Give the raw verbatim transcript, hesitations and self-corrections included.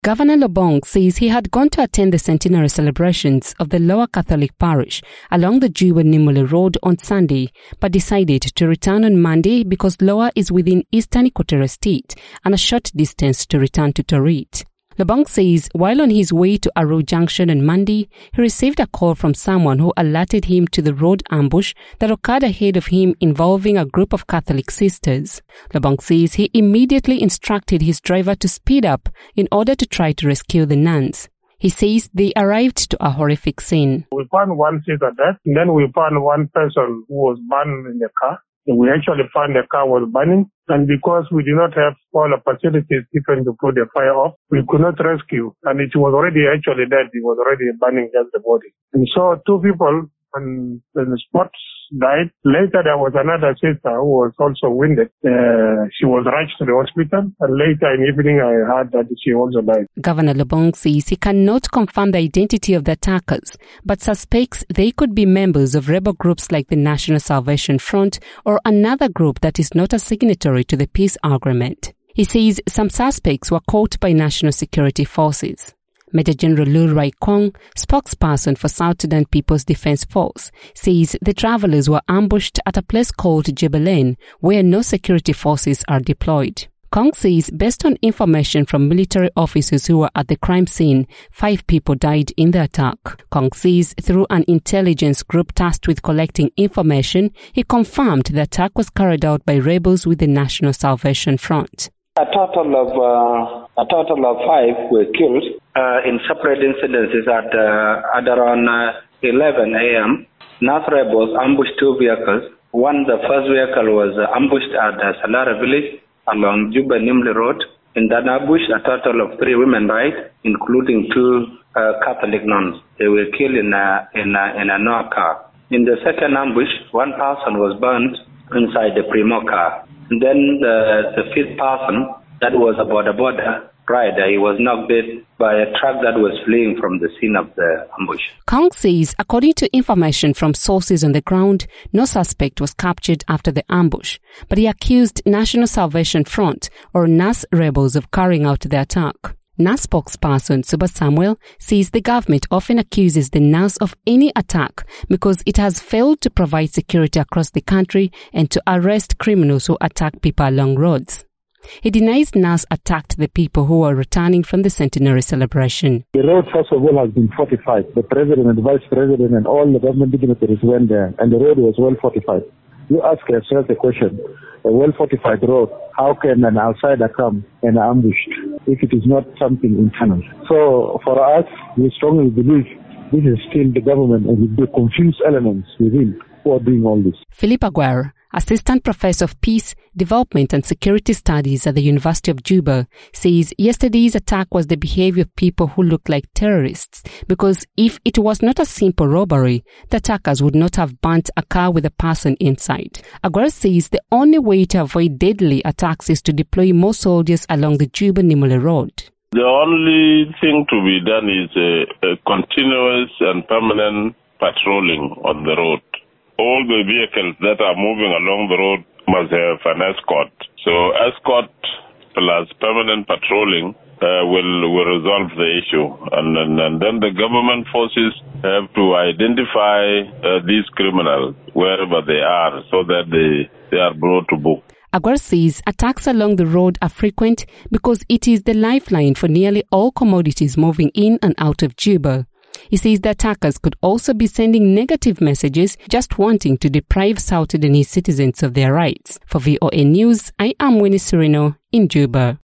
Governor Lobong says he had gone to attend the centenary celebrations of the Lower Catholic Parish along the Juba-Nimule Road on Sunday, but decided to return on Monday because Lower is within eastern Equatorial State and a short distance to return to Torit. Lobong says while on his way to Aru Junction on Monday, he received a call from someone who alerted him to the road ambush that occurred ahead of him involving a group of Catholic sisters. Lobong says he immediately instructed his driver to speed up in order to try to rescue the nuns. He says they arrived to a horrific scene. We found one sister dead, and then we found one person who was burned in the car. We actually found the car was burning, and because we did not have all the facilities given to put the fire off, we could not rescue, and it was already actually dead. It was already burning just the body. And so two people on the spot died. Later there was another sister who was also wounded. Uh, she was rushed to the hospital, and later in the evening I heard that she also died. Governor Lobong says he cannot confirm the identity of the attackers, but suspects they could be members of rebel groups like the National Salvation Front or another group that is not a signatory to the peace agreement. He says some suspects were caught by national security forces. Major General Lu Rai Kong, spokesperson for South Sudan People's Defense Force, says the travelers were ambushed at a place called Jebelen, where no security forces are deployed. Kong says based on information from military officers who were at the crime scene, five people died in the attack. Kong says through an intelligence group tasked with collecting information, he confirmed the attack was carried out by rebels with the National Salvation Front. A total of uh, a total of five were killed uh, in separate incidences at uh, at around uh, eleven a.m. North rebels ambushed two vehicles. One, the first vehicle was uh, ambushed at uh, Salara village along Juba-Nimule Road. In that ambush, a total of three women died, including two uh, Catholic nuns. They were killed in a in a in a Noah car. In the second ambush, one person was burned inside the Primo car. And then the, the fifth person, that was a border border rider, he was knocked dead by a truck that was fleeing from the scene of the ambush. Kong says, according to information from sources on the ground, no suspect was captured after the ambush, but he accused National Salvation Front or N A S rebels of carrying out the attack. N A S spokesperson Suba Samuel says the government often accuses the N A S of any attack because it has failed to provide security across the country and to arrest criminals who attack people along roads. He denies N A S attacked the people who were returning from the centenary celebration. The road, first of all, has been fortified. The president and the vice president and all the government dignitaries went there, and the road was well fortified. You ask yourself the question, a well-fortified road, how can an outsider come and ambush if it is not something internal? So for us, we strongly believe this is still the government and the confused elements within who are doing all this. Philip Aguirre, Assistant Professor of Peace, Development and Security Studies at the University of Juba, says yesterday's attack was the behavior of people who look like terrorists because if it was not a simple robbery, the attackers would not have burnt a car with a person inside. Aguirre says the only way to avoid deadly attacks is to deploy more soldiers along the Juba-Nimule Road. The only thing to be done is a, a continuous and permanent patrolling on the road. All the vehicles that are moving along the road must have an escort. So escort plus permanent patrolling uh, will will resolve the issue. And, and, and then the government forces have to identify uh, these criminals wherever they are so that they, they are brought to book. Aguirre says attacks along the road are frequent because it is the lifeline for nearly all commodities moving in and out of Juba. He says the attackers could also be sending negative messages just wanting to deprive South Sudanese citizens of their rights. For V O A News, I am Winnie Serino in Juba.